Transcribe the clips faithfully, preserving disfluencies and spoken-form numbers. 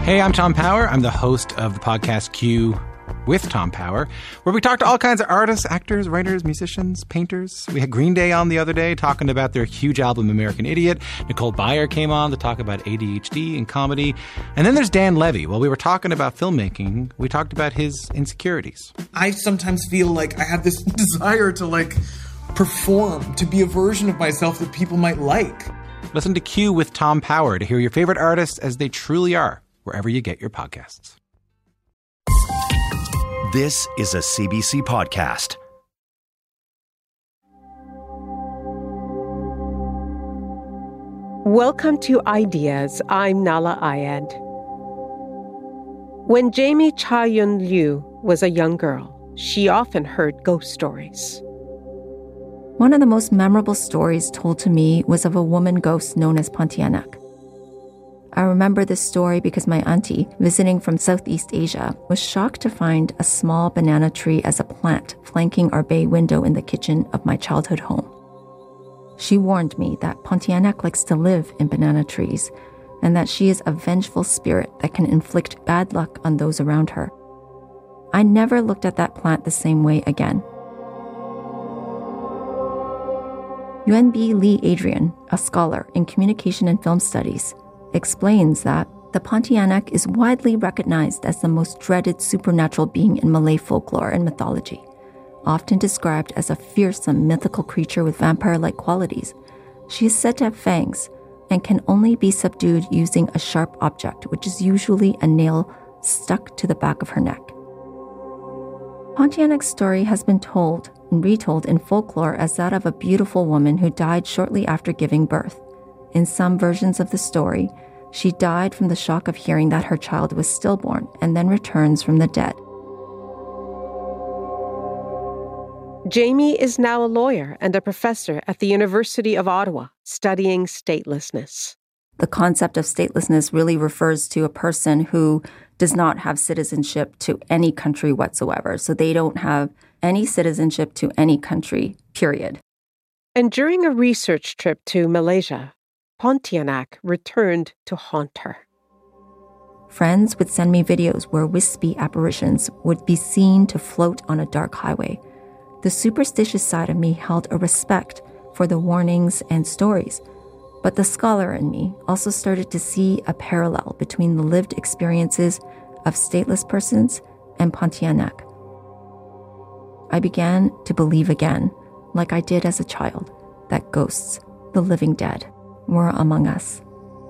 Hey, I'm Tom Power. I'm the host of the podcast Q with Tom Power, where we talk to all kinds of artists, actors, writers, musicians, painters. We had Green Day on the other day talking about their huge album, American Idiot. Nicole Byer came on to talk about A D H D and comedy. And then there's Dan Levy. While we were talking about filmmaking, we talked about his insecurities. I sometimes feel like I have this desire to, like, perform, to be a version of myself that people might like. Listen to Q with Tom Power to hear your favorite artists as they truly are, wherever you get your podcasts. This is a C B C podcast. Welcome to Ideas. I'm Nala Ayed. When Jamie Cha-Yun Liu was a young girl, she often heard ghost stories. One of the most memorable stories told to me was of a woman ghost known as Pontianak. I remember this story because my auntie, visiting from Southeast Asia, was shocked to find a small banana tree as a plant flanking our bay window in the kitchen of my childhood home. She warned me that Pontianak likes to live in banana trees and that she is a vengeful spirit that can inflict bad luck on those around her. I never looked at that plant the same way again. Yuan B. Lee Adrian, a scholar in communication and film studies, explains that the Pontianak is widely recognized as the most dreaded supernatural being in Malay folklore and mythology, often described as a fearsome mythical creature with vampire-like qualities. She is said to have fangs and can only be subdued using a sharp object, which is usually a nail stuck to the back of her neck. Pontianak's story has been told and retold in folklore as that of a beautiful woman who died shortly after giving birth. In some versions of the story, she died from the shock of hearing that her child was stillborn and then returns from the dead. Jamie is now a lawyer and a professor at the University of Ottawa, studying statelessness. The concept of statelessness really refers to a person who does not have citizenship to any country whatsoever. So they don't have any citizenship to any country, period. And during a research trip to Malaysia, Pontianak returned to haunt her. Friends would send me videos where wispy apparitions would be seen to float on a dark highway. The superstitious side of me held a respect for the warnings and stories, but the scholar in me also started to see a parallel between the lived experiences of stateless persons and Pontianak. I began to believe again, like I did as a child, that ghosts, the living dead, were among us.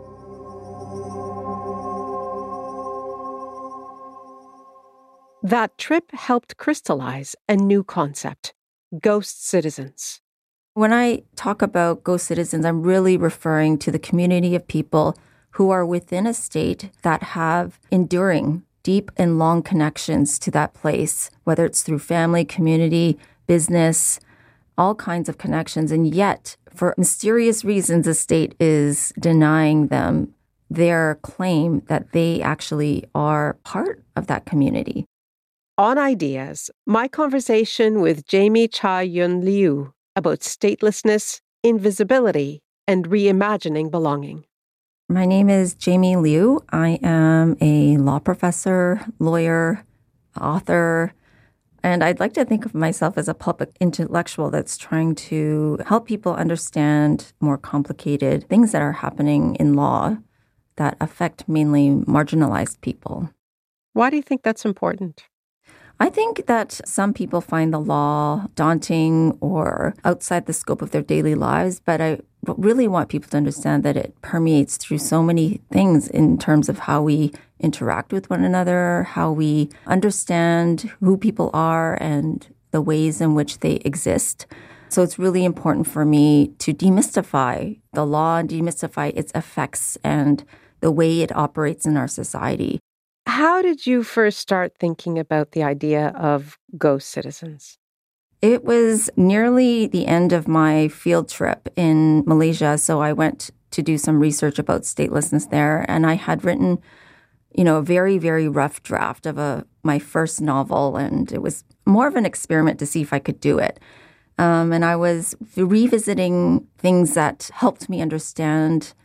That trip helped crystallize a new concept, ghost citizens. When I talk about ghost citizens, I'm really referring to the community of people who are within a state that have enduring, deep and long connections to that place, whether it's through family, community, business, all kinds of connections. And yet, for mysterious reasons, the state is denying them their claim that they actually are part of that community. On Ideas, my conversation with Jamie Cha-Yun Liu about statelessness, invisibility, and reimagining belonging. My name is Jamie Liu. I am a law professor, lawyer, author, and I'd like to think of myself as a public intellectual that's trying to help people understand more complicated things that are happening in law that affect mainly marginalized people. Why do you think that's important? I think that some people find the law daunting or outside the scope of their daily lives, but I really want people to understand that it permeates through so many things in terms of how we interact with one another, how we understand who people are and the ways in which they exist. So it's really important for me to demystify the law and demystify its effects and the way it operates in our society. How did you first start thinking about the idea of ghost citizens? It was nearly the end of my field trip in Malaysia, so I went to do some research about statelessness there, and I had written, you know, a very, very rough draft of a my first novel, and it was more of an experiment to see if I could do it. Um, and I was revisiting things that helped me understand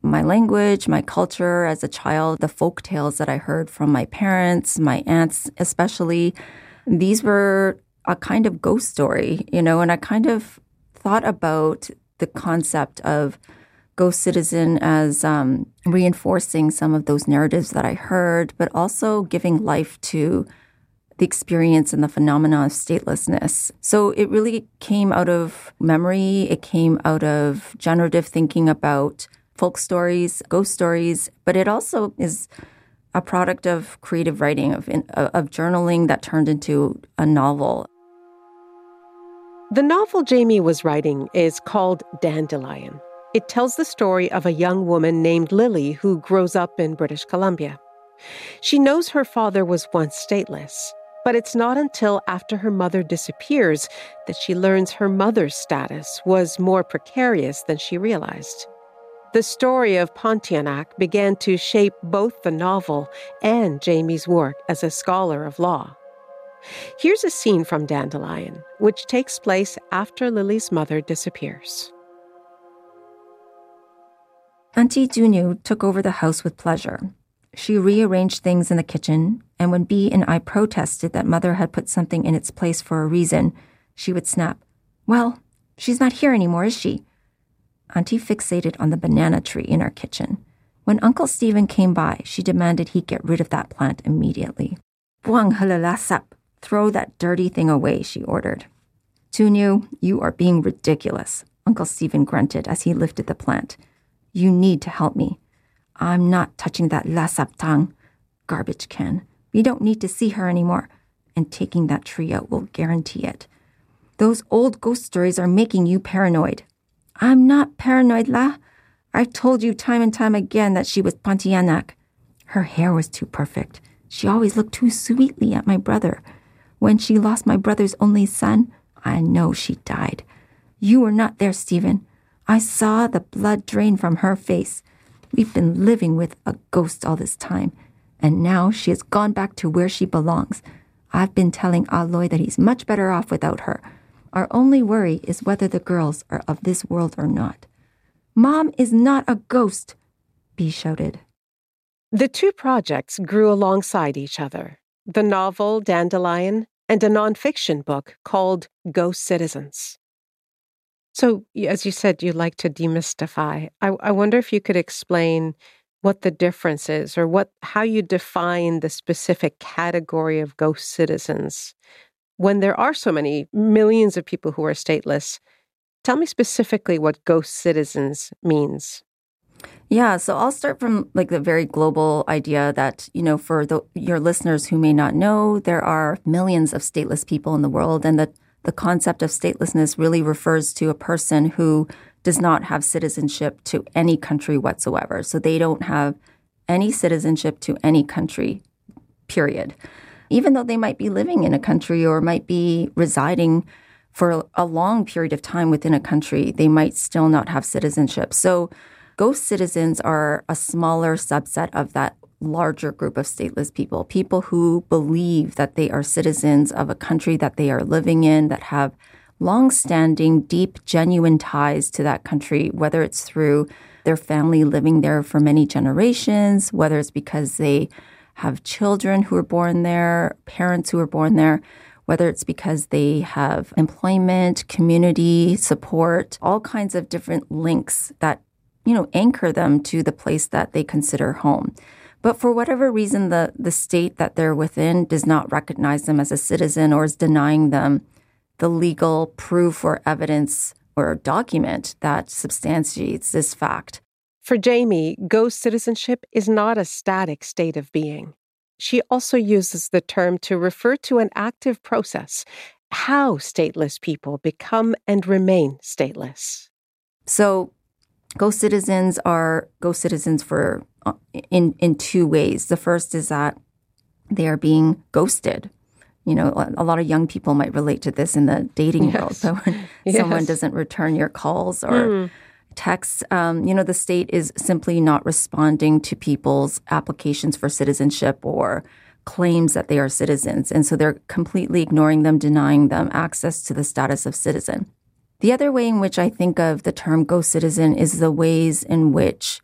my language, my culture as a child, the folk tales that I heard from my parents, my aunts especially. These were a kind of ghost story, you know, and I kind of thought about the concept of ghost citizen as um, reinforcing some of those narratives that I heard, but also giving life to the experience and the phenomena of statelessness. So it really came out of memory. It came out of generative thinking about folk stories, ghost stories, but it also is a product of creative writing, of, of journaling that turned into a novel. The novel Jamie was writing is called Dandelion. It tells the story of a young woman named Lily who grows up in British Columbia. She knows her father was once stateless, but it's not until after her mother disappears that she learns her mother's status was more precarious than she realized. The story of Pontianak began to shape both the novel and Jamie's work as a scholar of law. Here's a scene from Dandelion, which takes place after Lily's mother disappears. Auntie Junyu took over the house with pleasure. She rearranged things in the kitchen, and when Bea and I protested that Mother had put something in its place for a reason, she would snap, "Well, she's not here anymore, is she?" Auntie fixated on the banana tree in our kitchen. When Uncle Stephen came by, she demanded he get rid of that plant immediately. "Buang halalasap, throw that dirty thing away," she ordered. "Junyu, you are being ridiculous," Uncle Stephen grunted as he lifted the plant. "You need to help me. I'm not touching that lasaptang garbage can. We don't need to see her anymore, and taking that tree out will guarantee it. Those old ghost stories are making you paranoid." "I'm not paranoid, la. I've told you time and time again that she was Pontianak. Her hair was too perfect. She always looked too sweetly at my brother. When she lost my brother's only son, I know she died. You were not there, Stephen. I saw the blood drain from her face. We've been living with a ghost all this time, and now she has gone back to where she belongs. I've been telling Aloy that he's much better off without her. Our only worry is whether the girls are of this world or not." "Mom is not a ghost," Bea shouted. The two projects grew alongside each other, the novel Dandelion and a nonfiction book called Ghost Citizens. So, as you said, you like to demystify. I, I wonder if you could explain what the difference is or what how you define the specific category of ghost citizens. When there are so many millions of people who are stateless, tell me specifically what ghost citizens means. Yeah, so I'll start from like the very global idea that, you know, for the, your listeners who may not know, there are millions of stateless people in the world, and that the concept of statelessness really refers to a person who does not have citizenship to any country whatsoever. So they don't have any citizenship to any country, period. Even though they might be living in a country or might be residing for a long period of time within a country, they might still not have citizenship. So ghost citizens are a smaller subset of that larger group of stateless people, people who believe that they are citizens of a country that they are living in, that have long-standing, deep, genuine ties to that country, whether it's through their family living there for many generations, whether it's because they have children who were born there, parents who were born there, whether it's because they have employment, community support, all kinds of different links that, you know, anchor them to the place that they consider home. But for whatever reason, the, the state that they're within does not recognize them as a citizen or is denying them the legal proof or evidence or document that substantiates this fact. For Jamie, ghost citizenship is not a static state of being. She also uses the term to refer to an active process, how stateless people become and remain stateless. So ghost citizens are ghost citizens for in in two ways. The first is that they are being ghosted. You know, a lot of young people might relate to this in the dating yes. world. So when yes. someone doesn't return your calls or mm. texts, um, you know, the state is simply not responding to people's applications for citizenship or claims that they are citizens. And so they're completely ignoring them, denying them access to the status of citizen. The other way in which I think of the term ghost citizen is the ways in which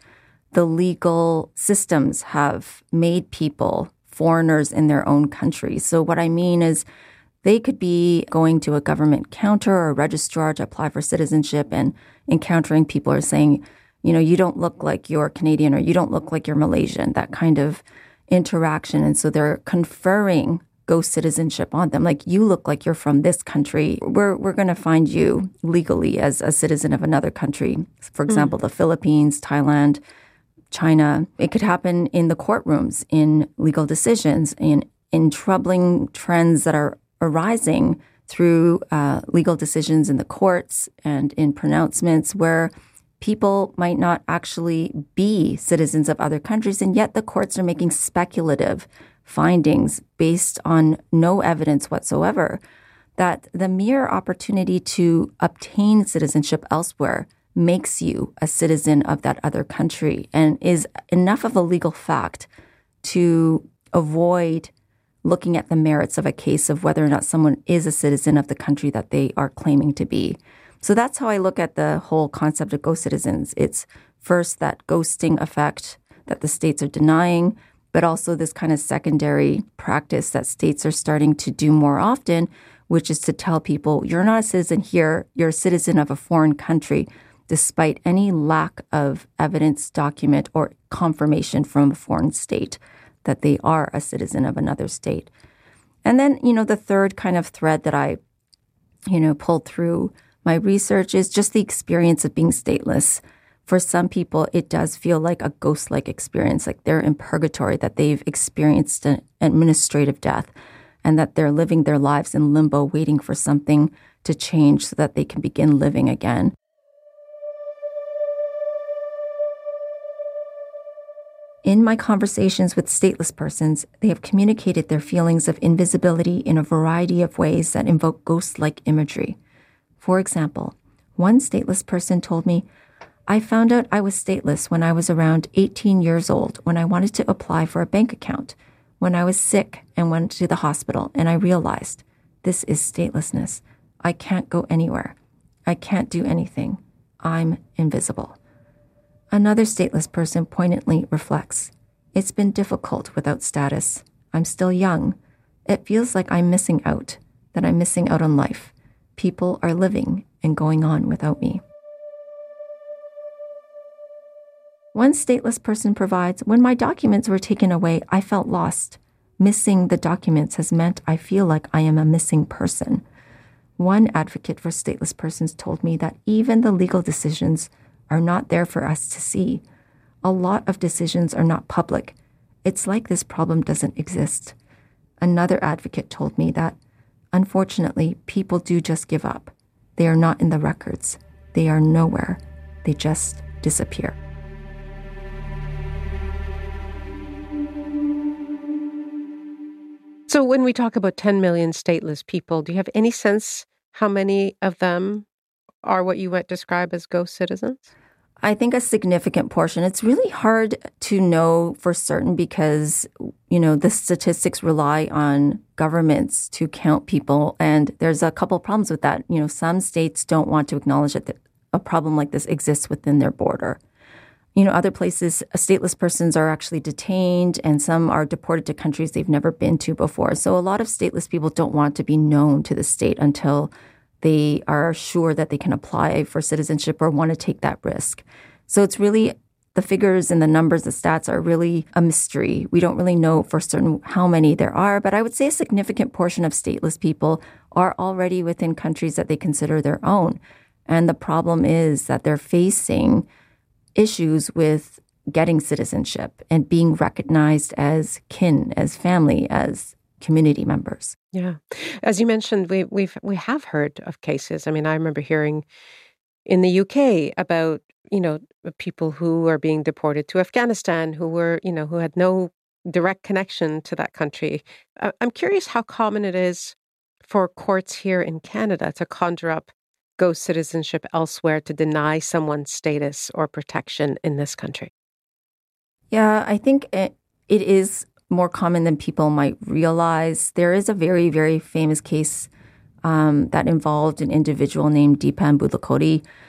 the legal systems have made people foreigners in their own country. So what I mean is they could be going to a government counter or a registrar to apply for citizenship and encountering people who are saying, you know, you don't look like you're Canadian or you don't look like you're Malaysian, that kind of interaction. And so they're conferring ghost citizenship on them. Like, you look like you're from this country. We're we're going to find you legally as a citizen of another country. For example, mm. the Philippines, Thailand, China. It could happen in the courtrooms, in legal decisions, in, in troubling trends that are arising through uh, legal decisions in the courts and in pronouncements where people might not actually be citizens of other countries, and yet the courts are making speculative findings based on no evidence whatsoever that the mere opportunity to obtain citizenship elsewhere makes you a citizen of that other country and is enough of a legal fact to avoid looking at the merits of a case of whether or not someone is a citizen of the country that they are claiming to be. So that's how I look at the whole concept of ghost citizens. It's first that ghosting effect that the states are denying, but also this kind of secondary practice that states are starting to do more often, which is to tell people, you're not a citizen here, you're a citizen of a foreign country, despite any lack of evidence, document, or confirmation from a foreign state that they are a citizen of another state. And then, you know, the third kind of thread that I, you know, pulled through my research is just the experience of being stateless. For some people, it does feel like a ghost-like experience, like they're in purgatory, that they've experienced an administrative death and that they're living their lives in limbo, waiting for something to change so that they can begin living again. In my conversations with stateless persons, they have communicated their feelings of invisibility in a variety of ways that invoke ghost-like imagery. For example, one stateless person told me, I found out I was stateless when I was around eighteen years old when I wanted to apply for a bank account, when I was sick and went to the hospital, and I realized this is statelessness. I can't go anywhere. I can't do anything. I'm invisible. Another stateless person poignantly reflects, it's been difficult without status. I'm still young. It feels like I'm missing out, that I'm missing out on life. People are living and going on without me. One stateless person provides, when my documents were taken away, I felt lost. Missing the documents has meant I feel like I am a missing person. One advocate for stateless persons told me that even the legal decisions are not there for us to see. A lot of decisions are not public. It's like this problem doesn't exist. Another advocate told me that, unfortunately, people do just give up. They are not in the records. They are nowhere. They just disappear. So when we talk about ten million stateless people, do you have any sense how many of them are what you might describe as ghost citizens? I think a significant portion. It's really hard to know for certain because, you know, the statistics rely on governments to count people. And there's a couple of problems with that. You know, some states don't want to acknowledge that a problem like this exists within their border. You know, other places, stateless persons are actually detained and some are deported to countries they've never been to before. So a lot of stateless people don't want to be known to the state until they are sure that they can apply for citizenship or want to take that risk. So it's really, the figures and the numbers, the stats are really a mystery. We don't really know for certain how many there are, but I would say a significant portion of stateless people are already within countries that they consider their own. And the problem is that they're facing issues with getting citizenship and being recognized as kin, as family, as community members. Yeah. As you mentioned, we we've we have heard of cases. I mean, I remember hearing in the U K about, you know, people who are being deported to Afghanistan who were, you know, who had no direct connection to that country. I'm curious how common it is for courts here in Canada to conjure up ghost citizenship elsewhere to deny someone status or protection in this country. Yeah, I think it, it is more common than people might realize. There is a very, very famous case um, that involved an individual named Deepan Budlakoti.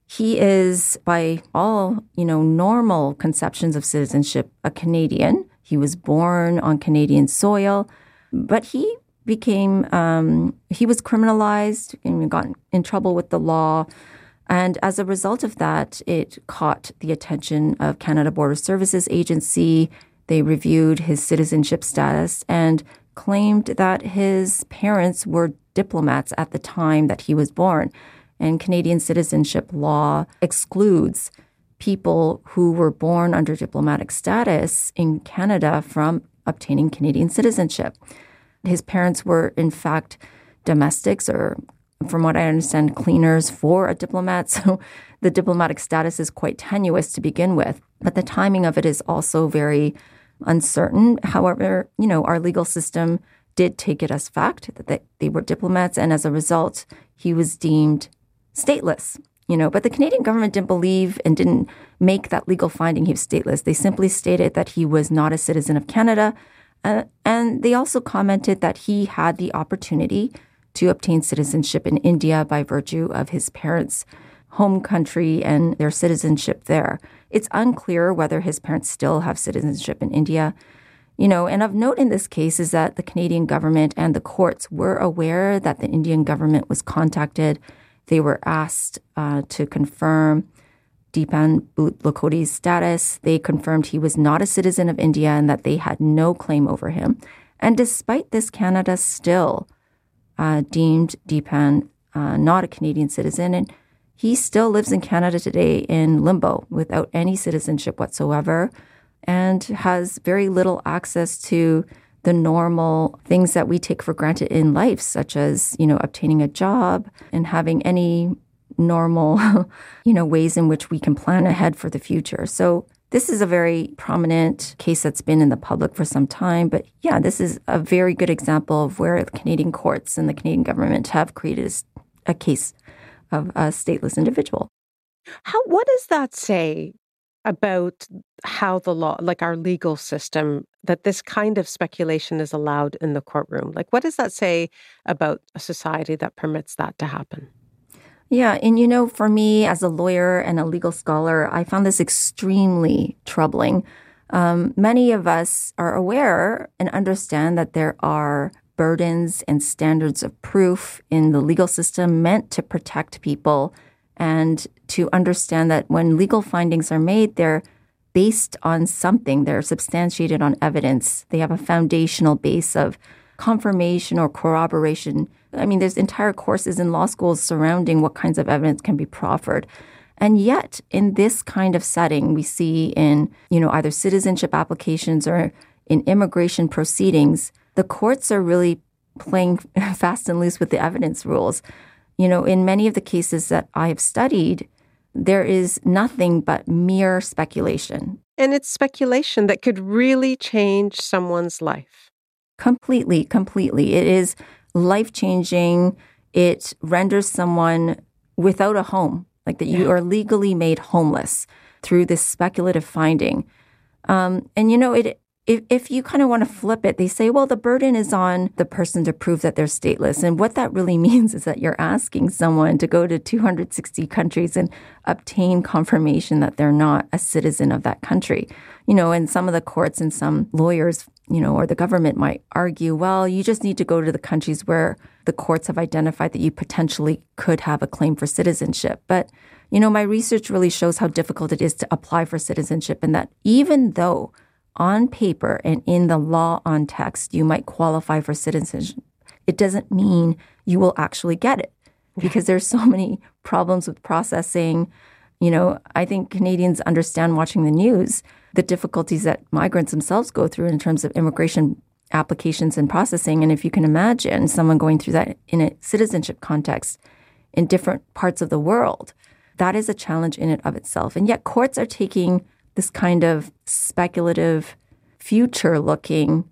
He is, by all, you know, normal conceptions of citizenship, a Canadian. He was born on Canadian soil, but he became, um, he was criminalized and got in trouble with the law. And as a result of that, it caught the attention of Canada Border Services Agency. They reviewed his citizenship status and claimed that his parents were diplomats at the time that he was born. And Canadian citizenship law excludes people who were born under diplomatic status in Canada from obtaining Canadian citizenship. His parents were, in fact, domestics or, from what I understand, cleaners for a diplomat. So the diplomatic status is quite tenuous to begin with. But the timing of it is also very uncertain. However, you know, our legal system did take it as fact that they were diplomats. And as a result, he was deemed stateless. You know, but the Canadian government didn't believe and didn't make that legal finding he was stateless. They simply stated that he was not a citizen of Canada. Uh, and they also commented that he had the opportunity to obtain citizenship in India by virtue of his parents' home country and their citizenship there. It's unclear whether his parents still have citizenship in India. You know, and of note in this case is that the Canadian government and the courts were aware that the Indian government was contacted. They were asked uh, to confirm Deepan Lakhoti's status. They confirmed he was not a citizen of India and that they had no claim over him. And despite this, Canada still uh, deemed Deepan uh, not a Canadian citizen. And he still lives in Canada today in limbo without any citizenship whatsoever and has very little access to the normal things that we take for granted in life, such as, you know, obtaining a job and having any normal, you know, ways in which we can plan ahead for the future. So this is a very prominent case that's been in the public for some time. But yeah, this is a very good example of where the Canadian courts and the Canadian government have created a case of a stateless individual. How, what does that say about how the law, like our legal system, that this kind of speculation is allowed in the courtroom? Like, what does that say about a society that permits that to happen? Yeah. And, you know, for me as a lawyer and a legal scholar, I found this extremely troubling. Um, many of us are aware and understand that there are burdens and standards of proof in the legal system meant to protect people and to understand that when legal findings are made, they're based on something. They're substantiated on evidence. They have a foundational base of confirmation or corroboration. I mean, there's entire courses in law schools surrounding what kinds of evidence can be proffered. And yet, in this kind of setting, we see in, you know, either citizenship applications or in immigration proceedings, the courts are really playing fast and loose with the evidence rules. You know, in many of the cases that I have studied, there is nothing but mere speculation. And it's speculation that could really change someone's life. Completely, completely. It is life-changing. It renders someone without a home, like that you yeah. are legally made homeless through this speculative finding. Um, and, you know, it if, if you kind of want to flip it, they say, well, the burden is on the person to prove that they're stateless. And what that really means is that you're asking someone to go to two hundred sixty countries and obtain confirmation that they're not a citizen of that country. You know, and some of the courts and some lawyers, you know, or the government might argue, well, you just need to go to the countries where the courts have identified that you potentially could have a claim for citizenship. But, you know, my research really shows how difficult it is to apply for citizenship, and that even though on paper and in the law on text, you might qualify for citizenship, it doesn't mean you will actually get it because there's so many problems with processing. You know, I think Canadians understand watching the news the difficulties that migrants themselves go through in terms of immigration applications and processing. And if you can imagine someone going through that in a citizenship context in different parts of the world, that is a challenge in and of itself. And yet courts are taking this kind of speculative, future-looking,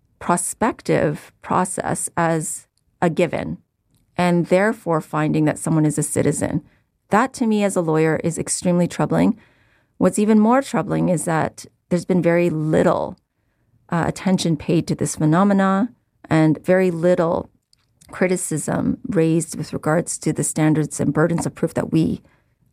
prospective process as a given, and therefore finding that someone is a citizen. That, to me, as a lawyer, is extremely troubling. What's even more troubling is that there's been very little uh, attention paid to this phenomena and very little criticism raised with regards to the standards and burdens of proof that we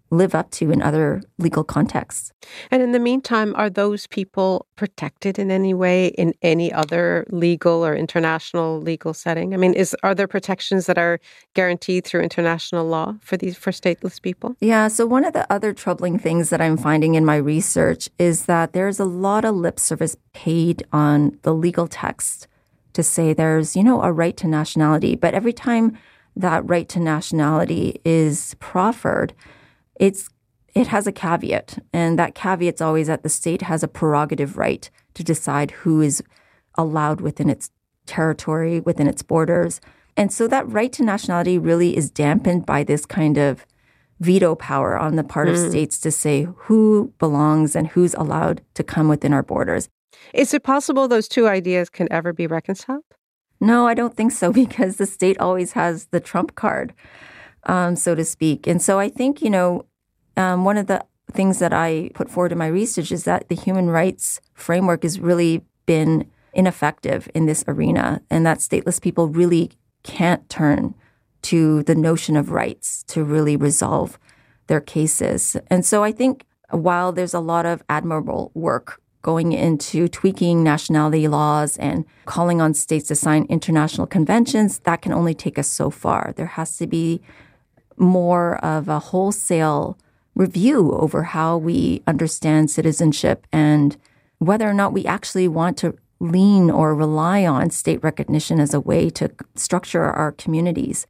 live up to in other legal contexts. And in the meantime, are those people protected in any way in any other legal or international legal setting? I mean, is are there protections that are guaranteed through international law for these for stateless people? Yeah, so one of the other troubling things that I'm finding in my research is that there's a lot of lip service paid on the legal text to say there's, you know, a right to nationality. But every time that right to nationality is proffered, It's it has a caveat, and that caveat's always that the state has a prerogative right to decide who is allowed within its territory, within its borders. And so that right to nationality really is dampened by this kind of veto power on the part mm. of states to say who belongs and who's allowed to come within our borders. Is it possible those two ideas can ever be reconciled? No, I don't think so, because the state always has the trump card. Um, so to speak. And so I think, you know, um, one of the things that I put forward in my research is that the human rights framework has really been ineffective in this arena, and that stateless people really can't turn to the notion of rights to really resolve their cases. And so I think while there's a lot of admirable work going into tweaking nationality laws and calling on states to sign international conventions, that can only take us so far. There has to be more of a wholesale review over how we understand citizenship and whether or not we actually want to lean or rely on state recognition as a way to structure our communities.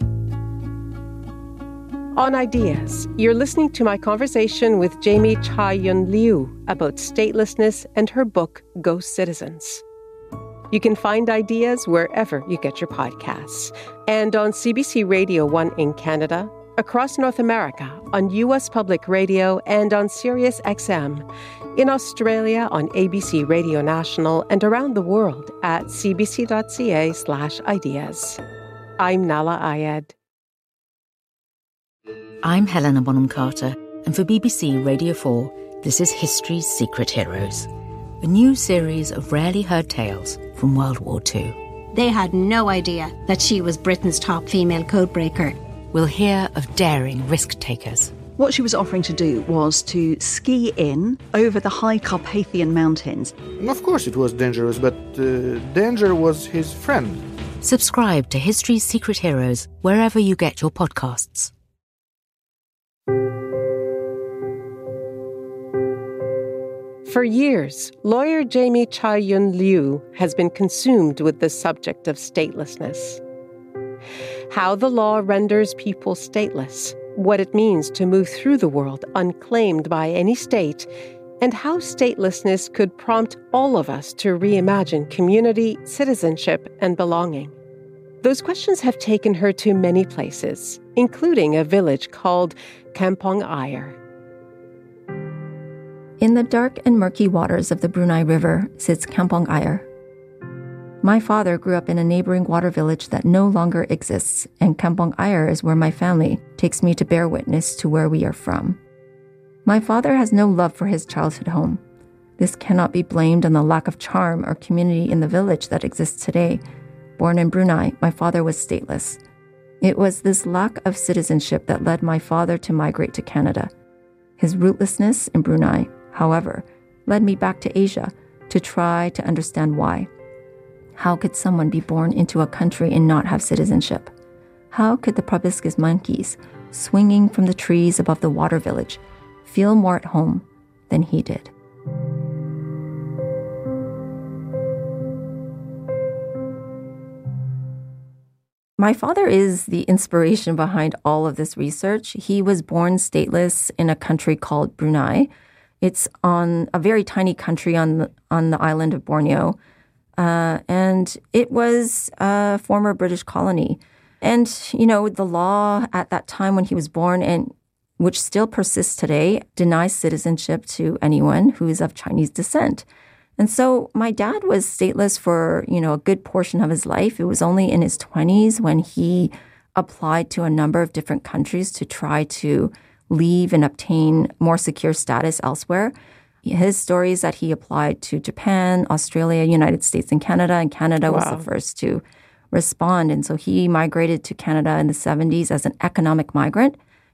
On Ideas, you're listening to my conversation with Jamie Cha-Yun Liu about statelessness and her book, Ghost Citizens. You can find Ideas wherever you get your podcasts, and on C B C Radio one in Canada, across North America on U S Public Radio and on Sirius X M, in Australia on A B C Radio National, and around the world at cbc.ca slash ideas. I'm Nala Ayed. I'm Helena Bonham Carter, and for B B C Radio four, this is History's Secret Heroes, a new series of rarely heard tales from World War Two. They had no idea that she was Britain's top female codebreaker. We'll hear of daring risk-takers. What she was offering to do was to ski in over the high Carpathian Mountains. Of course it was dangerous, but uh, danger was his friend. Subscribe to History's Secret Heroes wherever you get your podcasts. For years, lawyer Jamie Cha-Yun Liu has been consumed with the subject of statelessness. How the law renders people stateless, what it means to move through the world unclaimed by any state, and how statelessness could prompt all of us to reimagine community, citizenship, and belonging. Those questions have taken her to many places, including a village called Kampong Ayer. In the dark and murky waters of the Brunei River sits Kampong Ayer. My father grew up in a neighboring water village that no longer exists, and Kampong Ayer is where my family takes me to bear witness to where we are from. My father has no love for his childhood home. This cannot be blamed on the lack of charm or community in the village that exists today. Born in Brunei, my father was stateless. It was this lack of citizenship that led my father to migrate to Canada. His rootlessness in Brunei, however, led me back to Asia to try to understand why. How could someone be born into a country and not have citizenship? How could the proboscis monkeys, swinging from the trees above the water village, feel more at home than he did? My father is the inspiration behind all of this research. He was born stateless in a country called Brunei. It's on a very tiny country on the, on the island of Borneo. Uh, and it was a former British colony. And, you know, the law at that time when he was born, and which still persists today, denies citizenship to anyone who is of Chinese descent. And so my dad was stateless for, you know, a good portion of his life. It was only in his twenties when he applied to a number of different countries to try to leave and obtain more secure status elsewhere. His story is that he applied to Japan, Australia, United States, and Canada, and Canada wow. was the first to respond. And so he migrated to Canada in the seventies as an economic migrant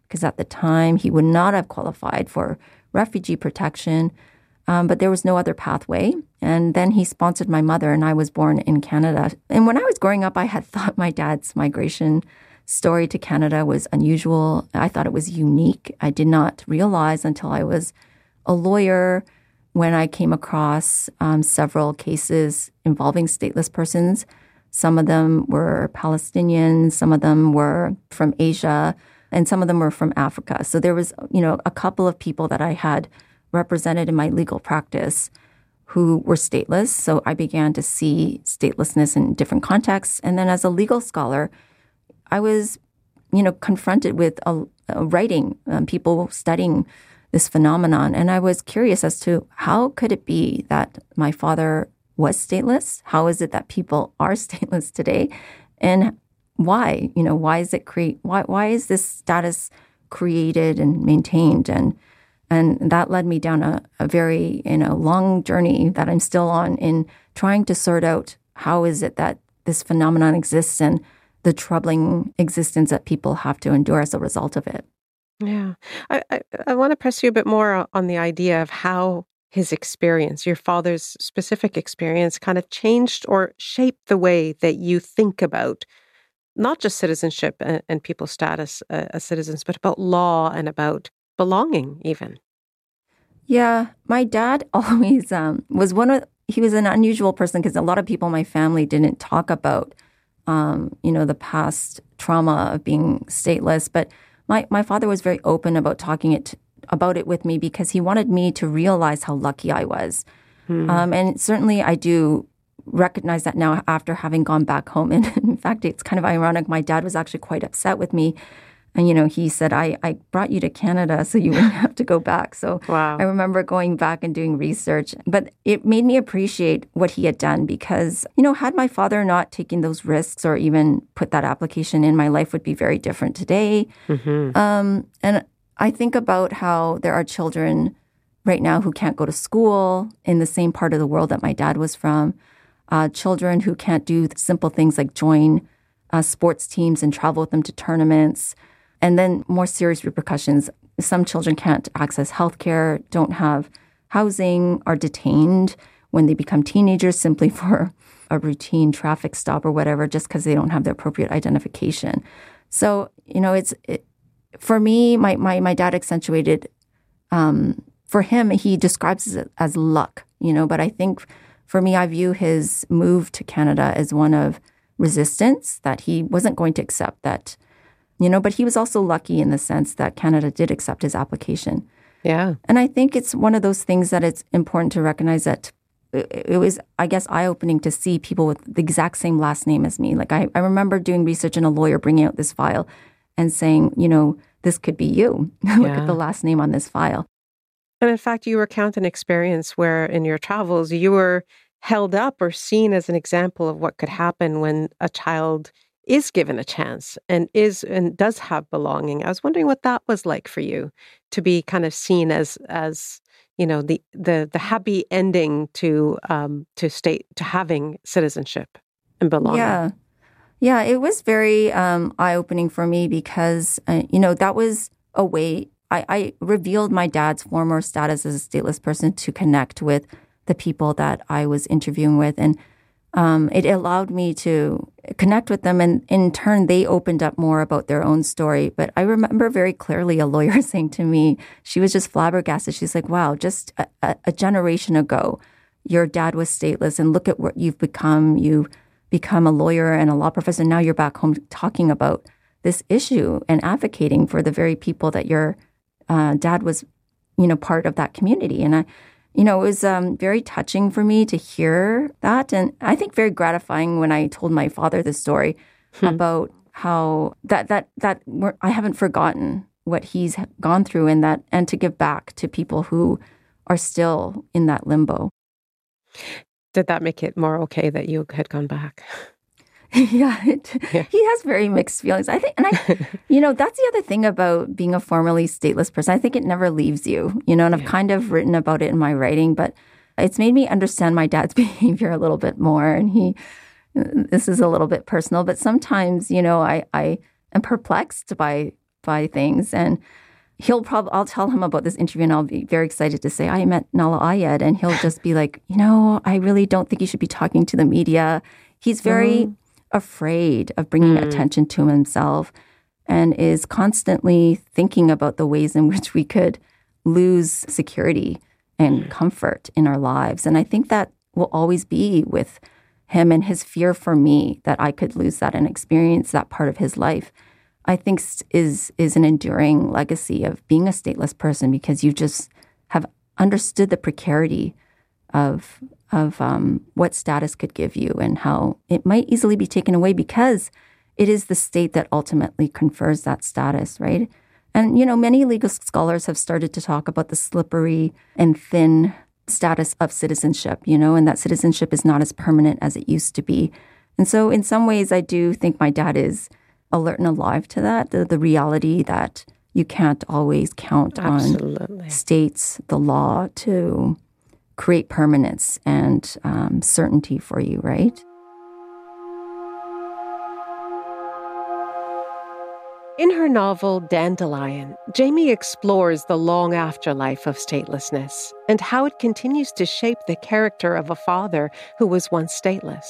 because at the time he would not have qualified for refugee protection, um, but there was no other pathway. And then he sponsored my mother, and I was born in Canada. And when I was growing up, I had thought my dad's migration story to Canada was unusual. I thought it was unique. I did not realize until I was a lawyer when I came across um, several cases involving stateless persons. Some of them were Palestinians, some of them were from Asia, and some of them were from Africa. So there was, you know, a couple of people that I had represented in my legal practice who were stateless. So I began to see statelessness in different contexts. And then as a legal scholar, I was, you know, confronted with a, a writing, um, people studying this phenomenon. And I was curious as to how could it be that my father was stateless? How is it that people are stateless today? And why? You know, why is it create? Why why is this status created and maintained? And and that led me down a, a very, you know, long journey that I'm still on in trying to sort out how is it that this phenomenon exists and the troubling existence that people have to endure as a result of it. Yeah. I, I, I want to press you a bit more on the idea of how his experience, your father's specific experience, kind of changed or shaped the way that you think about not just citizenship and, and people's status uh, as citizens, but about law and about belonging even. Yeah. My dad always um, was one of, he was an unusual person because a lot of people in my family didn't talk about, um, you know, the past trauma of being stateless. But my, my father was very open about talking it to, about it with me because he wanted me to realize how lucky I was. Hmm. Um, and certainly I do recognize that now after having gone back home. And in fact, it's kind of ironic. My dad was actually quite upset with me. And, you know, he said, I, I brought you to Canada so you wouldn't have to go back. So wow. I remember going back and doing research. But it made me appreciate what he had done because, you know, had my father not taken those risks or even put that application in, my life would be very different today. Mm-hmm. Um, and I think about how there are children right now who can't go to school in the same part of the world that my dad was from, uh, children who can't do simple things like join uh, sports teams and travel with them to tournaments, and then more serious repercussions. Some children can't access healthcare, don't have housing, are detained when they become teenagers simply for a routine traffic stop or whatever, just because they don't have the appropriate identification. So, you know, it's... It, For me, my, my, my dad accentuated, um, for him, he describes it as luck, you know, but I think for me, I view his move to Canada as one of resistance, that he wasn't going to accept that, you know, but he was also lucky in the sense that Canada did accept his application. Yeah. And I think it's one of those things that it's important to recognize that it, it was, I guess, eye-opening to see people with the exact same last name as me. Like I, I remember doing research and a lawyer bringing out this file and saying, you know, this could be you. Look yeah. at the last name on this file. And in fact, you recount an experience where in your travels, you were held up or seen as an example of what could happen when a child is given a chance and is and does have belonging. I was wondering what that was like for you to be kind of seen as, as you know, the the the happy ending to um, to state to having citizenship and belonging. Yeah. Yeah, it was very um, eye-opening for me because, uh, you know, that was a way I, I revealed my dad's former status as a stateless person to connect with the people that I was interviewing with. And um, it allowed me to connect with them. And in turn, they opened up more about their own story. But I remember very clearly a lawyer saying to me, she was just flabbergasted. She's like, wow, just a, a, a generation ago, your dad was stateless. And look at what you've become. You become a lawyer and a law professor. Now you're back home talking about this issue and advocating for the very people that your uh, dad was, you know, part of that community. And I, you know, it was um, very touching for me to hear that. And I think very gratifying when I told my father the story hmm. about how that, that, that we're, I haven't forgotten what he's gone through and that, and to give back to people who are still in that limbo. Did that make it more okay that you had gone back? yeah, it, yeah, he has very mixed feelings. I think, and I, you know, that's the other thing about being a formerly stateless person. I think it never leaves you, you know, and yeah. I've kind of written about it in my writing, but it's made me understand my dad's behavior a little bit more. And he, this is a little bit personal, but sometimes, you know, I, I am perplexed by by things. And he'll probably, I'll tell him about this interview and I'll be very excited to say, I met Nahlah Ayed. And he'll just be like, you know, I really don't think you should be talking to the media. He's very mm. afraid of bringing mm. attention to himself and is constantly thinking about the ways in which we could lose security and mm. comfort in our lives. And I think that will always be with him, and his fear for me that I could lose that and experience that part of his life, I think is is an enduring legacy of being a stateless person, because you just have understood the precarity of of um, what status could give you and how it might easily be taken away because it is the state that ultimately confers that status, right? And, you know, many legal scholars have started to talk about the slippery and thin status of citizenship, you know, and that citizenship is not as permanent as it used to be. And so in some ways, I do think my dad is alert and alive to that, the, the reality that you can't always count Absolutely. on states, the law to create permanence and um, certainty for you, right? In her novel, Dandelion, Jamie explores the long afterlife of statelessness and how it continues to shape the character of a father who was once stateless.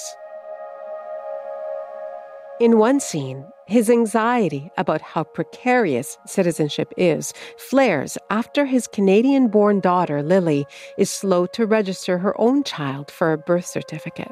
In one scene, his anxiety about how precarious citizenship is flares after his Canadian-born daughter, Lily, is slow to register her own child for a birth certificate.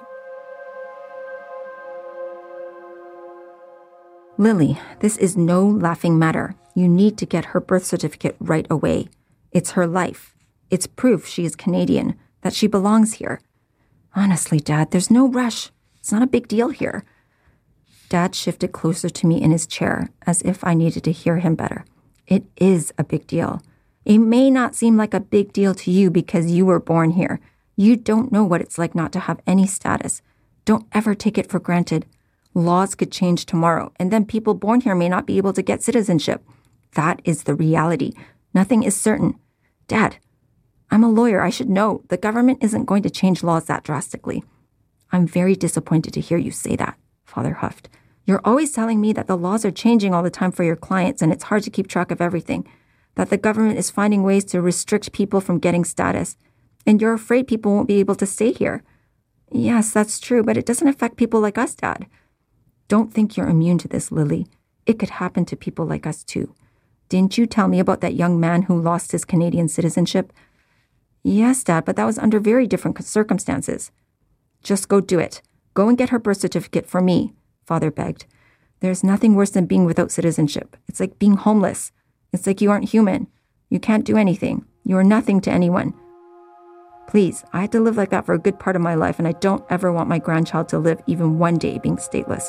Lily, this is no laughing matter. You need to get her birth certificate right away. It's her life. It's proof she is Canadian, that she belongs here. Honestly, Dad, there's no rush. It's not a big deal here. Dad shifted closer to me in his chair, as if I needed to hear him better. It is a big deal. It may not seem like a big deal to you because you were born here. You don't know what it's like not to have any status. Don't ever take it for granted. Laws could change tomorrow, and then people born here may not be able to get citizenship. That is the reality. Nothing is certain. Dad, I'm a lawyer. I should know. The government isn't going to change laws that drastically. I'm very disappointed to hear you say that, Father huffed. You're always telling me that the laws are changing all the time for your clients, and it's hard to keep track of everything. That the government is finding ways to restrict people from getting status. And you're afraid people won't be able to stay here. Yes, that's true, but it doesn't affect people like us, Dad. Don't think you're immune to this, Lily. It could happen to people like us, too. Didn't you tell me about that young man who lost his Canadian citizenship? Yes, Dad, but that was under very different circumstances. Just go do it. Go and get her birth certificate for me, Father begged. There's nothing worse than being without citizenship. It's like being homeless. It's like you aren't human. You can't do anything. You are nothing to anyone. Please, I had to live like that for a good part of my life, and I don't ever want my grandchild to live even one day being stateless.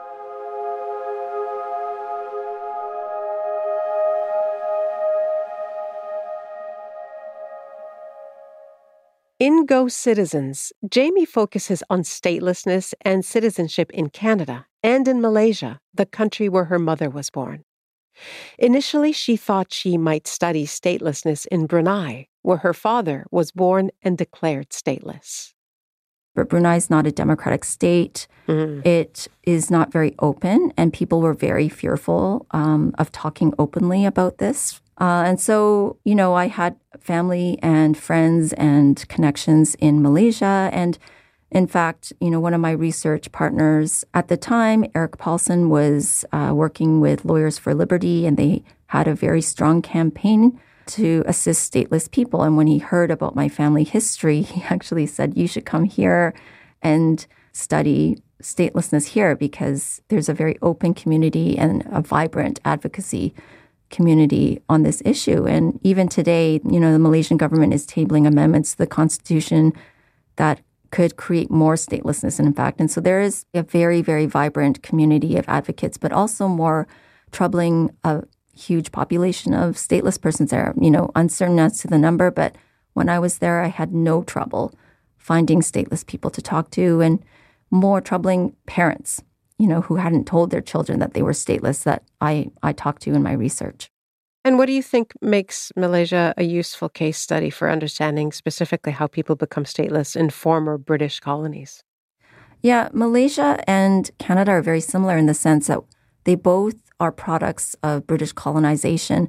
In Ghost Citizens, Jamie focuses on statelessness and citizenship in Canada and in Malaysia, the country where her mother was born. Initially, she thought she might study statelessness in Brunei, where her father was born and declared stateless. But Brunei is not a democratic state. Mm-hmm. It is not very open, and people were very fearful um, of talking openly about this. Uh, and so, you know, I had family and friends and connections in Malaysia. And in fact, you know, one of my research partners at the time, Eric Paulson, was uh, working with Lawyers for Liberty, and they had a very strong campaign to assist stateless people. And when he heard about my family history, he actually said, you should come here and study statelessness here because there's a very open community and a vibrant advocacy community on this issue. And even today, you know, the Malaysian government is tabling amendments to the constitution that could create more statelessness, in fact. And so there is a very, very vibrant community of advocates, but also more troubling, a huge population of stateless persons there. You know, uncertain as to the number, but when I was there, I had no trouble finding stateless people to talk to, and more troubling parents, you know, who hadn't told their children that they were stateless that I, I talked to in my research. And what do you think makes Malaysia a useful case study for understanding specifically how people become stateless in former British colonies? Yeah, Malaysia and Canada are very similar in the sense that they both are products of British colonization.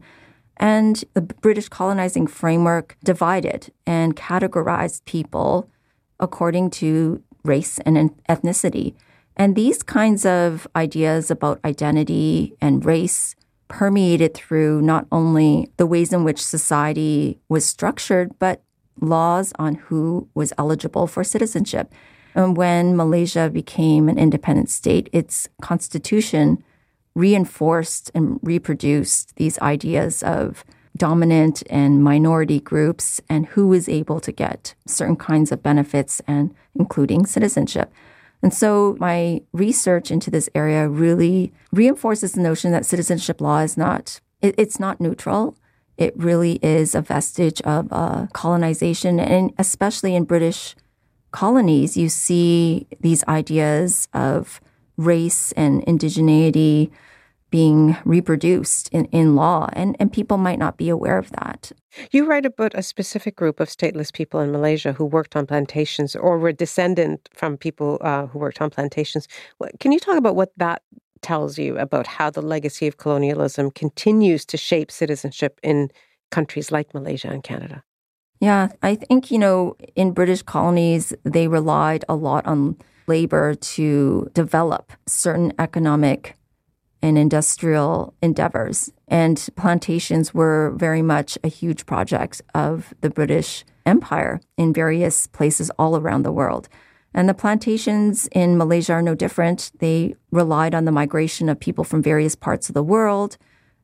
And the British colonizing framework divided and categorized people according to race and ethnicity. And these kinds of ideas about identity and race permeated through not only the ways in which society was structured, but laws on who was eligible for citizenship. And when Malaysia became an independent state, its constitution reinforced and reproduced these ideas of dominant and minority groups and who was able to get certain kinds of benefits, and including citizenship. And so my research into this area really reinforces the notion that citizenship law is not, it, it's not neutral. It really is a vestige of uh, colonization. And especially in British colonies, you see these ideas of race and indigeneity being reproduced in, in law, and, and people might not be aware of that. You write about a specific group of stateless people in Malaysia who worked on plantations or were descendant from people uh, who worked on plantations. Can you talk about what that tells you about how the legacy of colonialism continues to shape citizenship in countries like Malaysia and Canada? Yeah, I think, you know, in British colonies, they relied a lot on labor to develop certain economic and industrial endeavors. And plantations were very much a huge project of the British Empire in various places all around the world. And the plantations in Malaysia are no different. They relied on the migration of people from various parts of the world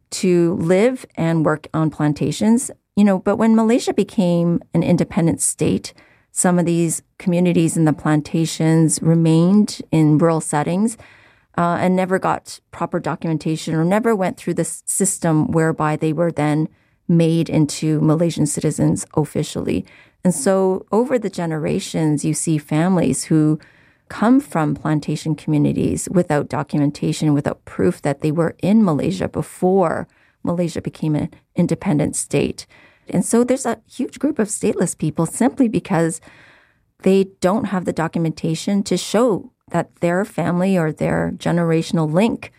to live and work on plantations. You know, but when Malaysia became an independent state, some of these communities in the plantations remained in rural settings uh, and never got proper documentation or never went through the system whereby they were then made into Malaysian citizens officially. And so over the generations, you see families who come from plantation communities without documentation, without proof that they were in Malaysia before Malaysia became an independent state. And so there's a huge group of stateless people simply because they don't have the documentation to show that their family or their generational link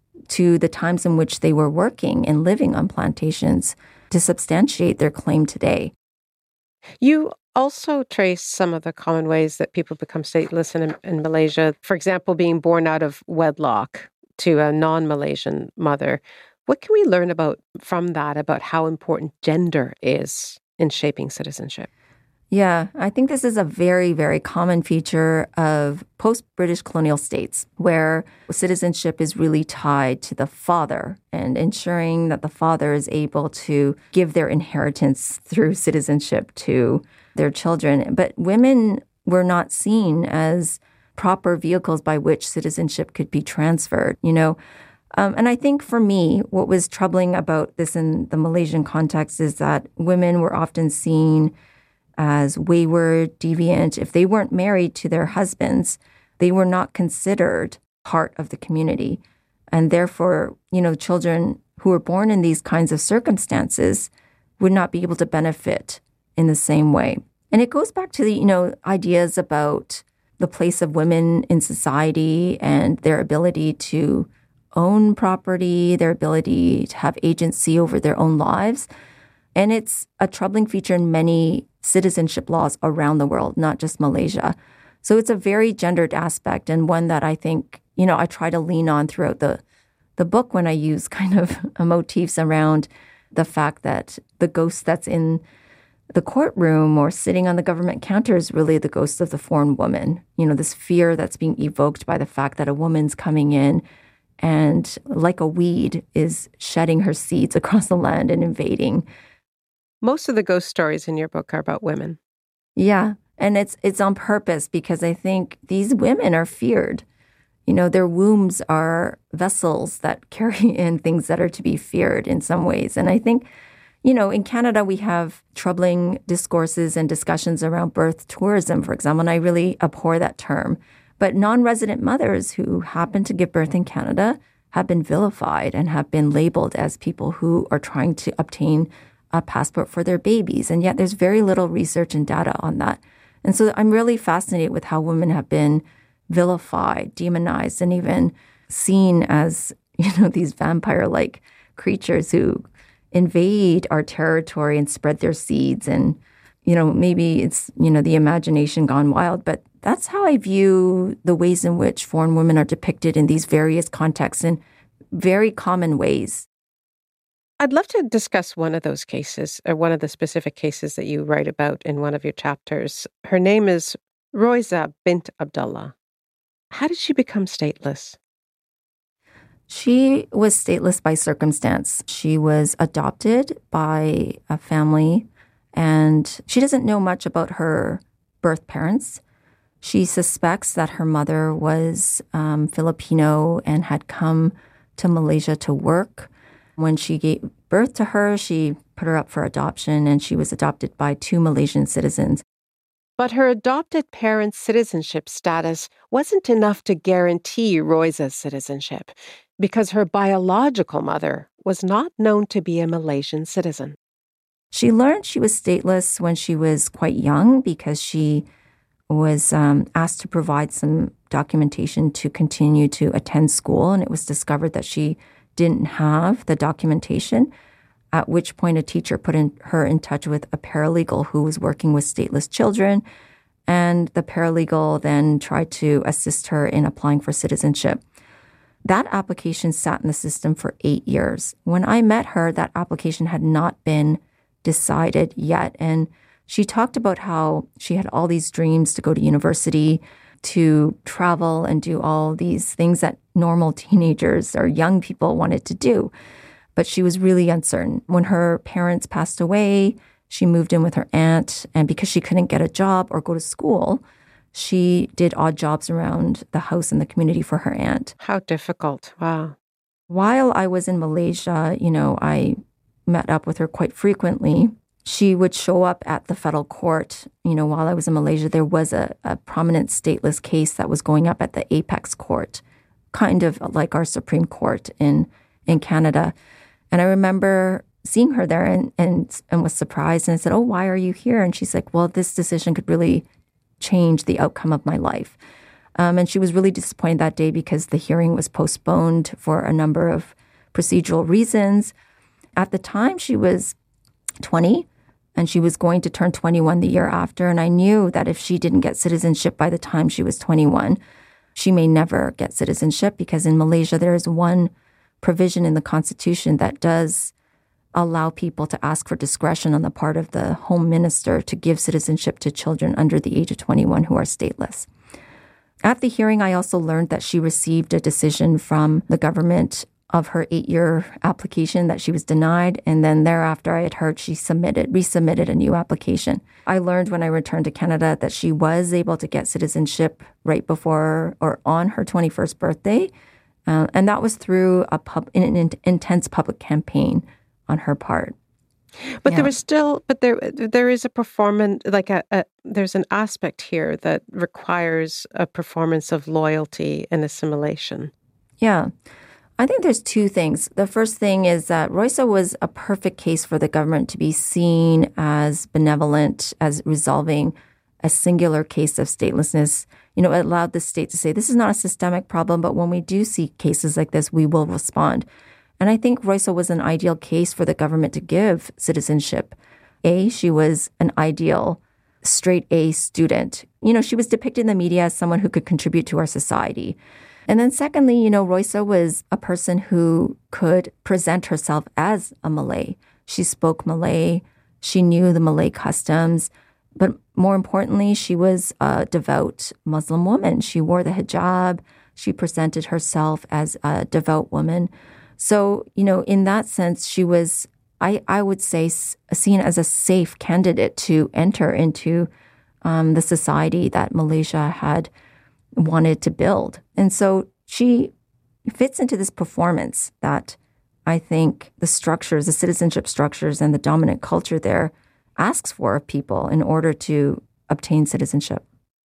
to the times in which they were working and living on plantations to substantiate their claim today. You also trace some of the common ways that people become stateless in, in Malaysia. For example, being born out of wedlock to a non-Malaysian mother. What can we learn about from that, about how important gender is in shaping citizenship? Yeah, I think this is a very, very common feature of post-British colonial states where citizenship is really tied to the father and ensuring that the father is able to give their inheritance through citizenship to their children. But women were not seen as proper vehicles by which citizenship could be transferred, you know. Um, and I think for me, what was troubling about this in the Malaysian context is that women were often seen as wayward, deviant. If they weren't married to their husbands, they were not considered part of the community. And therefore, you know, children who were born in these kinds of circumstances would not be able to benefit in the same way. And it goes back to the, you know, ideas about the place of women in society and their ability to own property, their ability to have agency over their own lives. And it's a troubling feature in many citizenship laws around the world, not just Malaysia. So it's a very gendered aspect and one that I think, you know, I try to lean on throughout the, the book when I use kind of motifs around the fact that the ghost that's in the courtroom or sitting on the government counter is really the ghost of the foreign woman. You know, this fear that's being evoked by the fact that a woman's coming in and like a weed is shedding her seeds across the land and invading. Most of the ghost stories in your book are about women. Yeah, and it's it's on purpose because I think these women are feared. You know, their wombs are vessels that carry in things that are to be feared in some ways. And I think, you know, in Canada, we have troubling discourses and discussions around birth tourism, for example, and I really abhor that term. But non-resident mothers who happen to give birth in Canada have been vilified and have been labeled as people who are trying to obtain a passport for their babies. And yet there's very little research and data on that. And so I'm really fascinated with how women have been vilified, demonized, and even seen as, you know, these vampire-like creatures who invade our territory and spread their seeds. And, you know, maybe it's, you know, the imagination gone wild, but that's how I view the ways in which foreign women are depicted in these various contexts in very common ways. I'd love to discuss one of those cases, or one of the specific cases that you write about in one of your chapters. Her name is Roisa bint Abdullah. How did she become stateless? She was stateless by circumstance. She was adopted by a family, and she doesn't know much about her birth parents. She suspects that her mother was um, Filipino and had come to Malaysia to work. When she gave birth to her, she put her up for adoption, and she was adopted by two Malaysian citizens. But her adopted parents' citizenship status wasn't enough to guarantee Roisa's citizenship, because her biological mother was not known to be a Malaysian citizen. She learned she was stateless when she was quite young because she was um, asked to provide some documentation to continue to attend school, and it was discovered that she didn't have the documentation, at which point a teacher put in, her in touch with a paralegal who was working with stateless children, and the paralegal then tried to assist her in applying for citizenship. That application sat in the system for eight years. When I met her, that application had not been decided yet, and she talked about how she had all these dreams to go to university, to travel and do all these things that normal teenagers or young people wanted to do. But she was really uncertain. When her parents passed away, she moved in with her aunt, and because she couldn't get a job or go to school, she did odd jobs around the house and the community for her aunt. How difficult. Wow. While I was in Malaysia, you know, I met up with her quite frequently. She would show up at the federal court. You know, while I was in Malaysia, there was a, a prominent stateless case that was going up at the Apex Court, kind of like our Supreme Court in, in Canada. And I remember seeing her there and, and, and was surprised. And I said, oh, why are you here? And she's like, well, this decision could really change the outcome of my life. Um, and she was really disappointed that day because the hearing was postponed for a number of procedural reasons. At the time, she was twenty, and she was going to turn twenty-one the year after. And I knew that if she didn't get citizenship by the time she was twenty-one, she may never get citizenship, because in Malaysia, there is one provision in the Constitution that does allow people to ask for discretion on the part of the Home Minister to give citizenship to children under the age of twenty-one who are stateless. At the hearing, I also learned that she received a decision from the government of her eight-year application that she was denied. And then thereafter, I had heard she submitted, resubmitted a new application. I learned when I returned to Canada that she was able to get citizenship right before or on her twenty-first birthday. Uh, and that was through a pub, an, an intense public campaign on her part. But yeah. there was still, but there there is a performance, like a, a, there's an aspect here that requires a performance of loyalty and assimilation. Yeah. I think there's two things. The first thing is that Roisa was a perfect case for the government to be seen as benevolent, as resolving a singular case of statelessness. You know, it allowed the state to say, this is not a systemic problem, but when we do see cases like this, we will respond. And I think Roisa was an ideal case for the government to give citizenship. A, she was an ideal straight A student. You know, she was depicted in the media as someone who could contribute to our society. And then secondly, you know, Roisa was a person who could present herself as a Malay. She spoke Malay. She knew the Malay customs. But more importantly, she was a devout Muslim woman. She wore the hijab. She presented herself as a devout woman. So, you know, in that sense, she was, I, I would say, seen as a safe candidate to enter into um, the society that Malaysia had wanted to build. And so she fits into this performance that I think the structures, the citizenship structures and the dominant culture there asks for of people in order to obtain citizenship.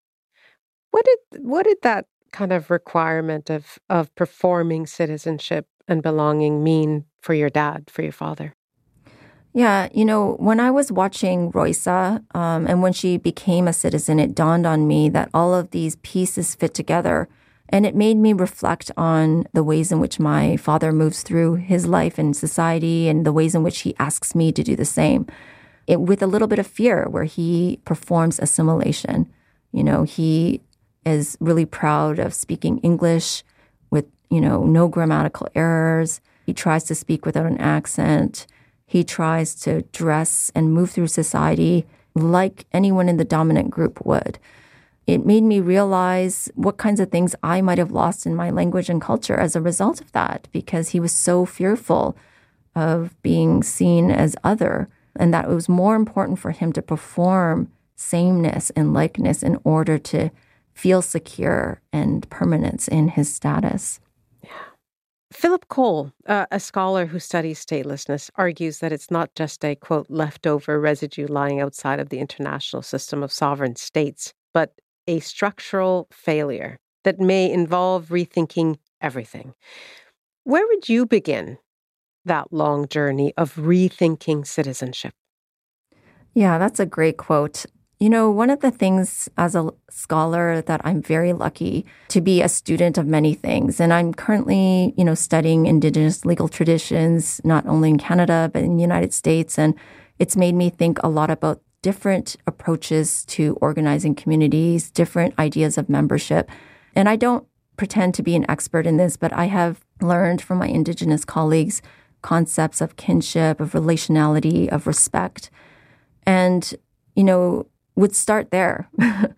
What did what did that kind of requirement of of performing citizenship and belonging mean for your dad, for your father? Yeah, you know, when I was watching Roisa um, and when she became a citizen, it dawned on me that all of these pieces fit together And it made me reflect on the ways in which my father moves through his life and society and the ways in which he asks me to do the same. It, with a little bit of fear, where he performs assimilation. You know, he is really proud of speaking English with, you know, no grammatical errors. He tries to speak without an accent. He tries to dress and move through society like anyone in the dominant group would. It made me realize what kinds of things I might have lost in my language and culture as a result of that, because he was so fearful of being seen as other, and that it was more important for him to perform sameness and likeness in order to feel secure and permanence in his status. Yeah. Philip Cole, uh, a scholar who studies statelessness, argues that it's not just a, quote, leftover residue lying outside of the international system of sovereign states, but a structural failure that may involve rethinking everything. Where would you begin that long journey of rethinking citizenship? Yeah, that's a great quote. You know, one of the things as a scholar that I'm very lucky to be a student of many things. And I'm currently, you know, studying Indigenous legal traditions, not only in Canada, but in the United States. And it's made me think a lot about different approaches to organizing communities, different ideas of membership. And I don't pretend to be an expert in this, but I have learned from my Indigenous colleagues concepts of kinship, of relationality, of respect. And, you know, would start there.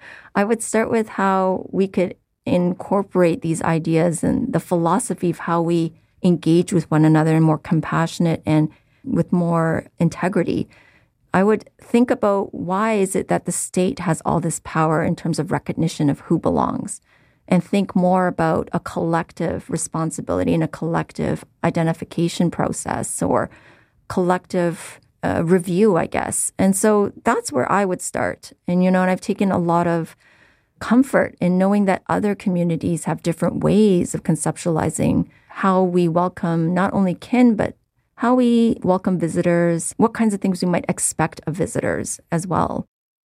I would start with how we could incorporate these ideas and the philosophy of how we engage with one another in more compassionate and with more integrity. I would think about why is it that the state has all this power in terms of recognition of who belongs, and think more about a collective responsibility and a collective identification process or collective uh, review, I guess. And so that's where I would start. And, you know, and I've taken a lot of comfort in knowing that other communities have different ways of conceptualizing how we welcome not only kin, but how we welcome visitors, what kinds of things we might expect of visitors as well.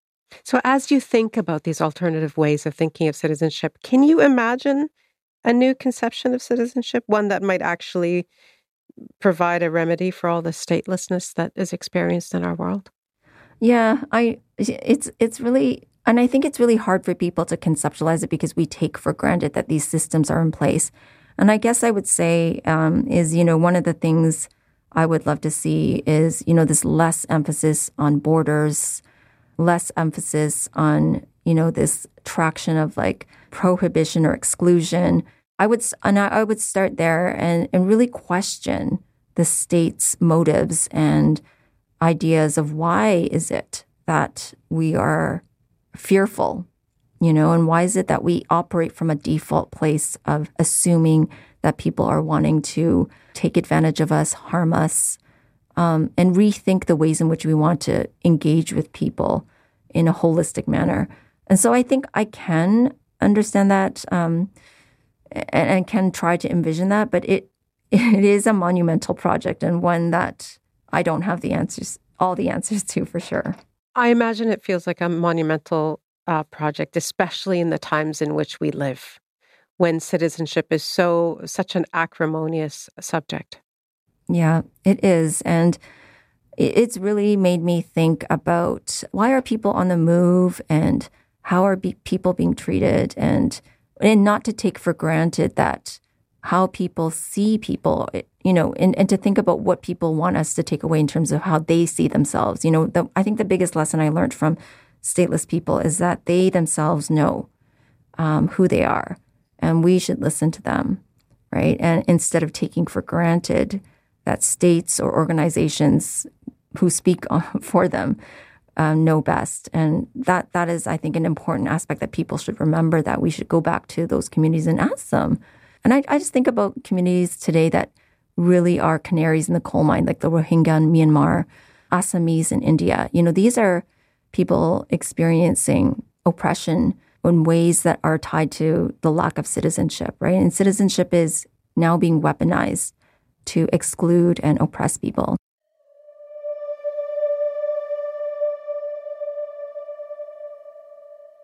So as you think about these alternative ways of thinking of citizenship, can you imagine a new conception of citizenship, one that might actually provide a remedy for all the statelessness that is experienced in our world? Yeah, I it's it's really, and I think it's really hard for people to conceptualize it because we take for granted that these systems are in place. And I guess I would say um, is, you know, one of the things I would love to see is, you know, this less emphasis on borders, less emphasis on, you know, this traction of like prohibition or exclusion. I would, and I would start there and, and really question the state's motives and ideas of why is it that we are fearful, you know, and why is it that we operate from a default place of assuming that people are wanting to take advantage of us, harm us, um, and rethink the ways in which we want to engage with people in a holistic manner. And so I think I can understand that um, and, and can try to envision that, but it it is a monumental project and one that I don't have the answers, all the answers to for sure. I imagine it feels like a monumental uh, project, especially in the times in which we live, when citizenship is so such an acrimonious subject. Yeah, it is. And it's really made me think about why are people on the move and how are be- people being treated, and and not to take for granted that how people see people, you know, and, and to think about what people want us to take away in terms of how they see themselves. You know, the, I think the biggest lesson I learned from stateless people is that they themselves know um, who they are, and we should listen to them, right? And instead of taking for granted that states or organizations who speak for them um, know best. And that that is, I think, an important aspect that people should remember, that we should go back to those communities and ask them. And I, I just think about communities today that really are canaries in the coal mine, like the Rohingya in Myanmar, Assamese in India. You know, these are people experiencing oppression in ways that are tied to the lack of citizenship, right? And citizenship is now being weaponized to exclude and oppress people.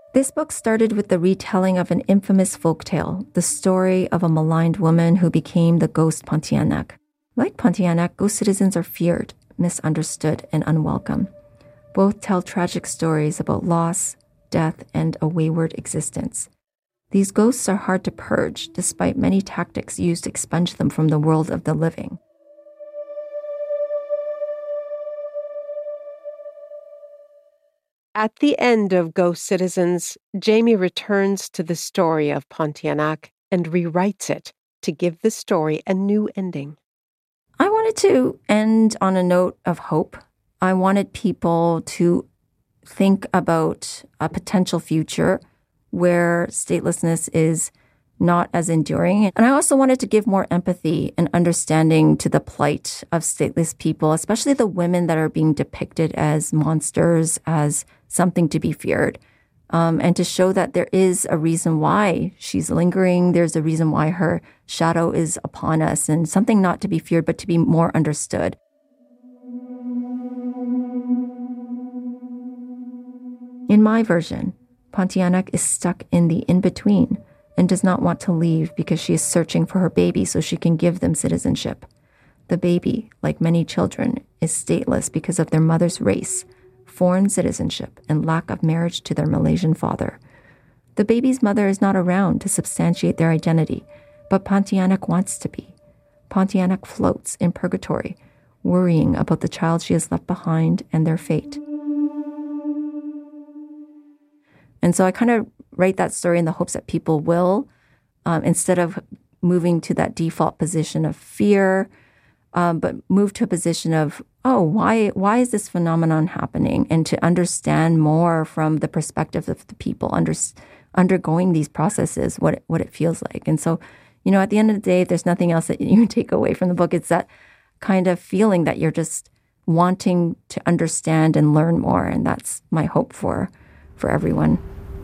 This book started with the retelling of an infamous folktale, the story of a maligned woman who became the ghost Pontianak. Like Pontianak, ghost citizens are feared, misunderstood, and unwelcome. Both tell tragic stories about loss, death, and a wayward existence. These ghosts are hard to purge, despite many tactics used to expunge them from the world of the living. At the end of Ghost Citizens, Jamie returns to the story of Pontianak and rewrites it to give the story a new ending. I wanted to end on a note of hope. I wanted people to think about a potential future where statelessness is not as enduring. And I also wanted to give more empathy and understanding to the plight of stateless people, especially the women that are being depicted as monsters, as something to be feared. Um, and to show that there is a reason why she's lingering. There's a reason why her shadow is upon us, and something not to be feared, but to be more understood. In my version, Pontianak is stuck in the in-between and does not want to leave because she is searching for her baby so she can give them citizenship. The baby, like many children, is stateless because of their mother's race, foreign citizenship, and lack of marriage to their Malaysian father. The baby's mother is not around to substantiate their identity, but Pontianak wants to be. Pontianak floats in purgatory, worrying about the child she has left behind and their fate. And so I kind of write that story in the hopes that people will, um, instead of moving to that default position of fear, um, but move to a position of, oh, why why is this phenomenon happening? And to understand more from the perspective of the people under, undergoing these processes, what it, what it feels like. And so, you know, at the end of the day, if there's nothing else that you take away from the book, it's that kind of feeling that you're just wanting to understand and learn more. And that's my hope for for everyone.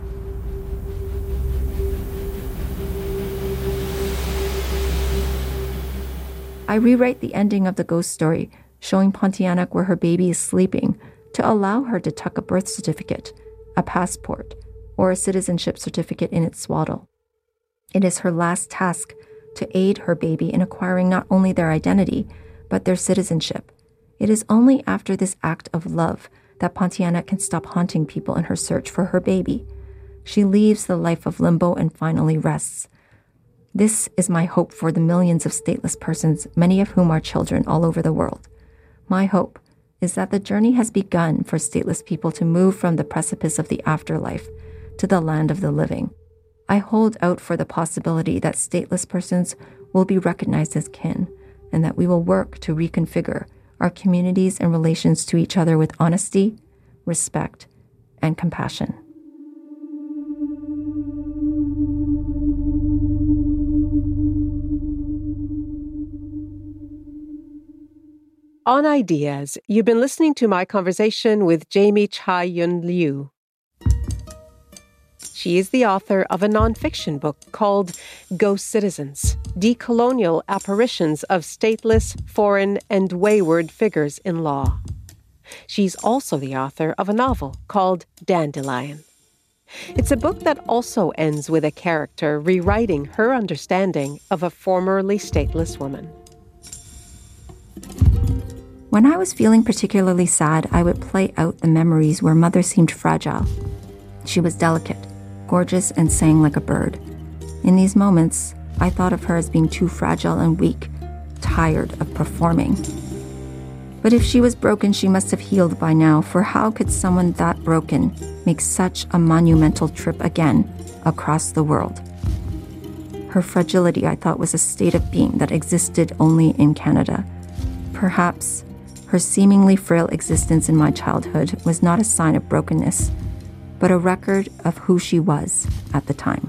I rewrite the ending of the ghost story, showing Pontianak where her baby is sleeping, to allow her to tuck a birth certificate, a passport, or a citizenship certificate in its swaddle. It is her last task to aid her baby in acquiring not only their identity, but their citizenship. It is only after this act of love that Pontianak can stop haunting people in her search for her baby. She leaves the life of limbo and finally rests. This is my hope for the millions of stateless persons, many of whom are children all over the world. My hope is that the journey has begun for stateless people to move from the precipice of the afterlife to the land of the living. I hold out for the possibility that stateless persons will be recognized as kin, and that we will work to reconfigure our communities and relations to each other with honesty, respect, and compassion. On Ideas, you've been listening to my conversation with Jamie Chai-Yun Liu. She is the author of a nonfiction book called Ghost Citizens, Decolonial Apparitions of Stateless, Foreign, and Wayward Figures in Law. She's also the author of a novel called Dandelion. It's a book that also ends with a character rewriting her understanding of a formerly stateless woman. When I was feeling particularly sad, I would play out the memories where Mother seemed fragile. She was delicate, gorgeous, and sang like a bird. In these moments, I thought of her as being too fragile and weak, tired of performing. But if she was broken, she must have healed by now, for how could someone that broken make such a monumental trip again across the world? Her fragility, I thought, was a state of being that existed only in Canada. Perhaps her seemingly frail existence in my childhood was not a sign of brokenness, but a record of who she was at the time.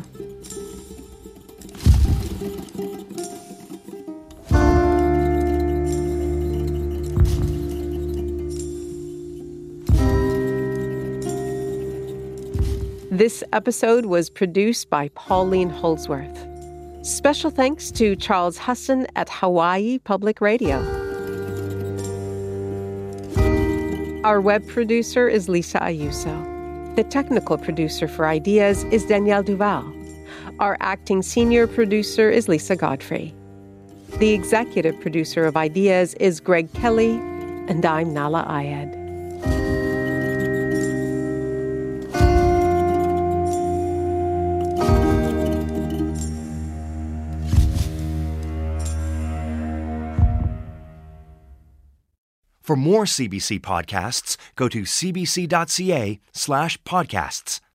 This episode was produced by Pauline Holdsworth. Special thanks to Charles Huston at Hawaii Public Radio. Our web producer is Lisa Ayuso. The technical producer for Ideas is Danielle Duval. Our acting senior producer is Lisa Godfrey. The executive producer of Ideas is Greg Kelly, and I'm Nala Ayed. For more C B C podcasts, go to cbc.ca slash podcasts.